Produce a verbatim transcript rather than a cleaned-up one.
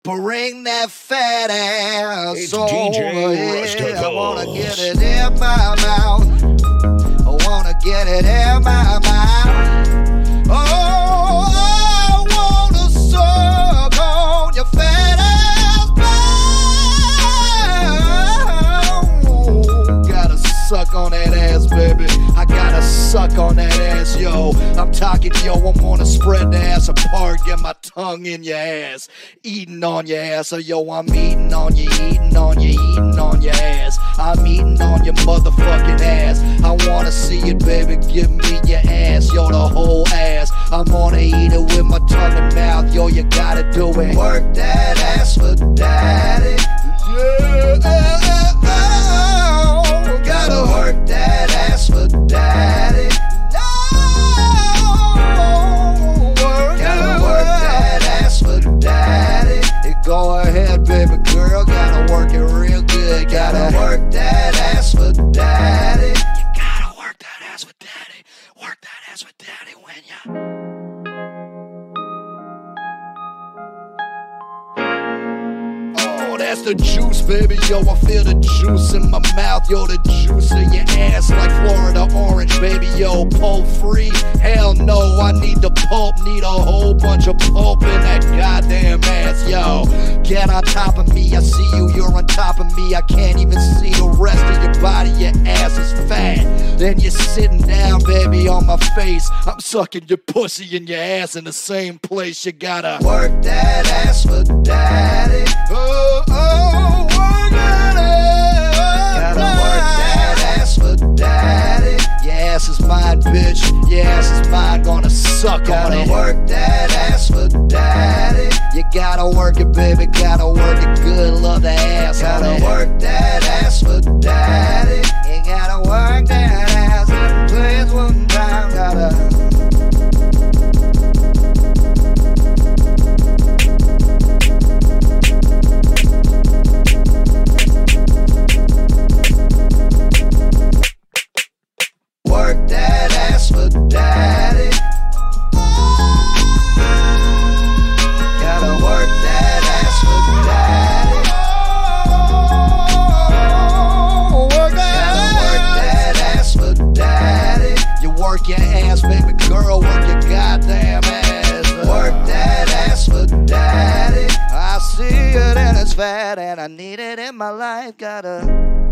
Bring that fat ass It's over D J here. I wanna Rusticles. get it in my mouth. I wanna get it in my mouth. Oh, I wanna suck on your fat ass. Bow. Gotta suck on that ass, baby. I gotta suck on that ass, yo. I'm talking, yo, I'm gonna spread the ass apart, get my tongue in your ass, eating on your ass. So, yo, I'm eating on you, eating on you, eating on your ass. I'm eating on your motherfucking ass. I wanna see it, baby, give me your ass, yo, the whole ass. I'm gonna eat it with my tongue and mouth, yo, you gotta do it. Work that ass for daddy. Yeah, oh, gotta work that ass for daddy. Go ahead, baby girl, gotta work it real good. Gotta work that ass for daddy. You gotta work that ass for daddy. Work that ass for daddy when ya. Oh, that's the juice, baby, yo, I feel the juice in my mouth, yo, the juice in your ass like Florida orange, baby, yo, pulp free, hell no, I need the pulp, need a whole bunch of pulp in that goddamn ass, yo, get on top of me, I see you, you're on top of me, I can't even see the rest of your body, your ass is fat, then you're sitting down, baby, on my face, I'm sucking your pussy and your ass in the same place, you gotta work that ass for daddy. Oh, oh, work that ass. Gotta work that ass for daddy. Your ass is mine, bitch. Your ass is mine, gonna suck on it. Gotta work that ass for daddy. You gotta work it, baby. Gotta work it good. Love the ass. Gotta work that ass for daddy. You gotta work that ass. Please one time. Gotta. Work that ass for daddy. Gotta work that ass for daddy. Work that, gotta work that ass for daddy. You work your ass, baby girl, work your goddamn ass. Work that ass for daddy. I see it and it's fat and I need it in my life. Gotta